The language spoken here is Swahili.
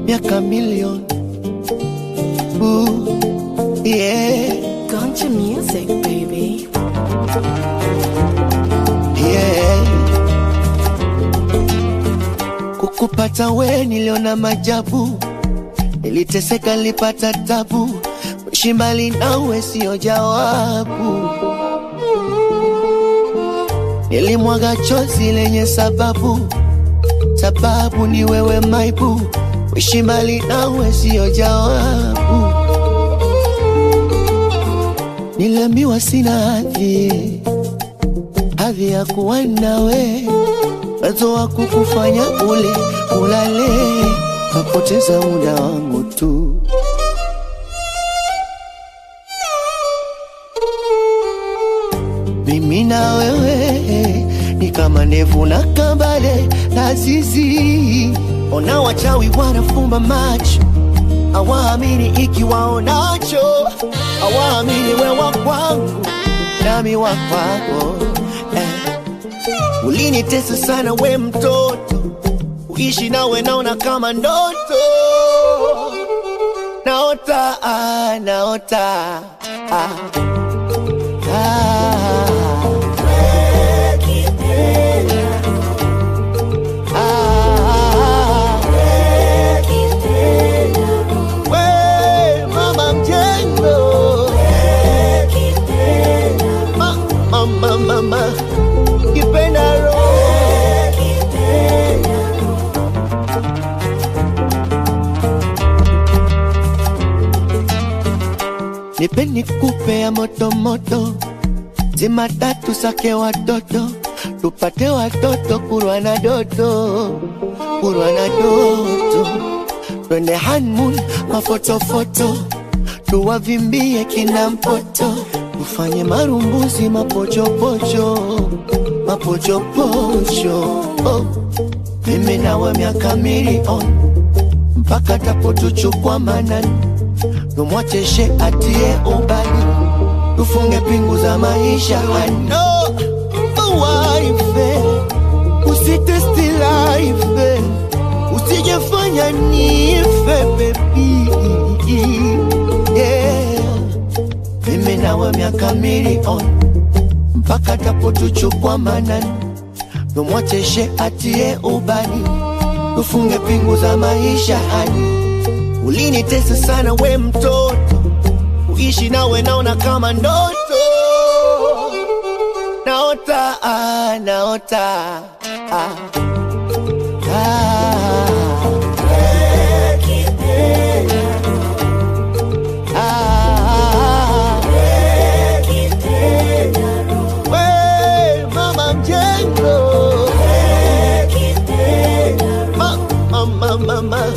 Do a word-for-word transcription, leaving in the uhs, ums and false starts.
miaka milioni. Ooh, yeah. Ganja music, baby. Yeah. Kukupata we niliona majabu, niliteseka nilipata tabu, kuishi mbali nawe sio jawabu. Nilimwaga chozi lenye sababu, sababu ni wewe maibu, kuishi mbali nawe sio jawabu. Niliambiwa sina hadhi, hadhi ya kuwa nawe, uwezo wa kukufanya ule ulale, napoteza muda wangu tu. Mimi na wewe ni kama ndevu na kambale na zizi. Ona wachawi wanafumba macho, hawaamini ikiwaonacho, hawaamini wewa kwangu nami wa kwako. eh. Ulinitesa sana we mtoto, uishi nawe naona kama ndoto. Naota, ah, naota ah. Ah. Mama, mama, kipenda roho. Nipeni kupe ya moto moto, zima tatu sake watoto, tupate watoto kurwa na doto, kurwa na doto. Twende honeymoon kwa foto foto, tuwavimbie kina mpoto, ufanye marumbuzi mapochopocho, mapochopocho. Oh, mimi nawe miaka milioni, mpaka tapotuchukua manani, tumwacheshe atie ubani, tufunge pingu za maisha. I know my wife, usitesti life, usijefanya nife baby. Yeah, mimi nawe miaka milioni, mpaka tapotuchukua manani, tumwacheshe atie ubani, tufunge pingu za maisha. Hani ulinitesa sana we mtoto, uishi nawe naona kama ndoto. Naota, ah, naota ah. Ah. Mama,